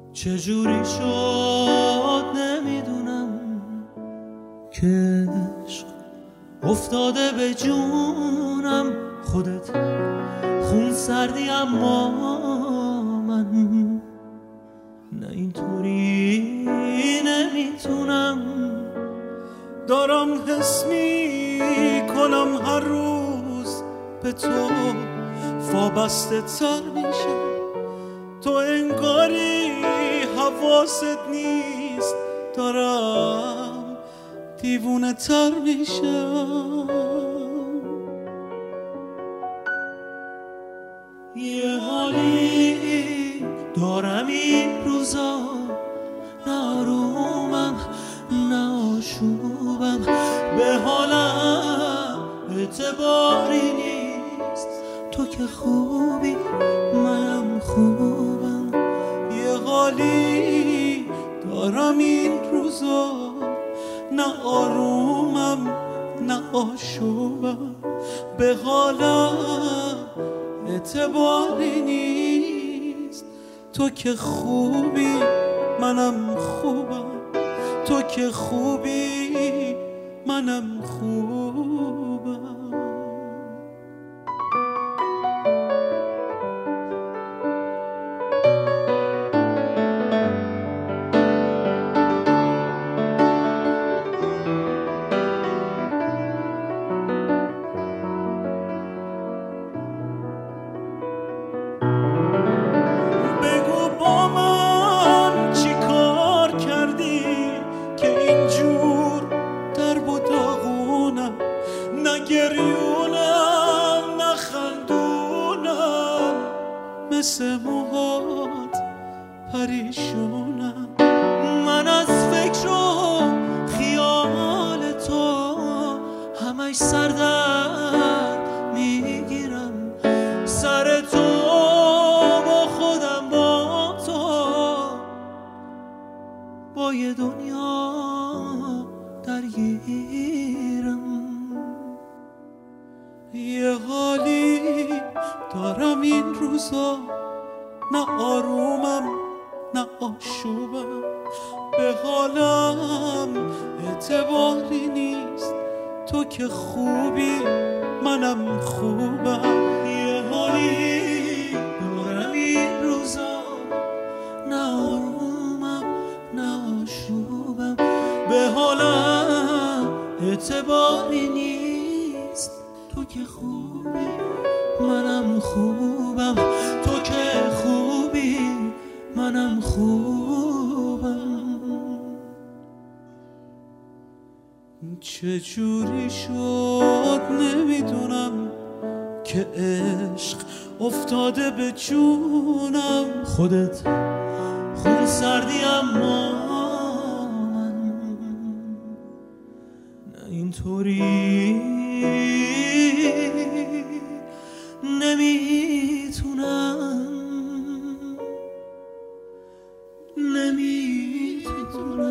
چجوری شد نمیدونم که عشق افتاده به جونم. خودت خون سردی اما من نه اینطوری نمیتونم. دارم حس میکنم هر روز به تو وابسته تر میشم. تو انگاری حواست نیست، دارم دیوونه تر میشم. یه حالی دارم این روزا، نه آرومم نه آشوبم، به حالم اعتباری نیست. تو که خوبی منم خوبم. یه حالی دارم این روزا، نه آرومم نه آشوبم، به حالم اعتباری نیست. تو که خوبی منم خوبم، تو که خوبی منم خوبم. گریونم نخندونم، مثل موهات پریشونم. من از فکر و خیال تو همش سردرد میگیرم. سر تو با خودم با تو با یه دنیا درگیرم. یه حالی دارم این روزا، نه آرومم نه آشوبم، به حالم اعتباری نیست. تو که خوبی منم خوبم. یه حالی دارم این روزا، نه آرومم نه آشوبم، به حالم اعتباری نیست. تو که خوبی منم خوبم، تو که خوبی منم خوبم. چجوری شد نمیدونم که عشق افتاده به جونم. خودت خون سردی اما من نه اینطوری نمیتونم.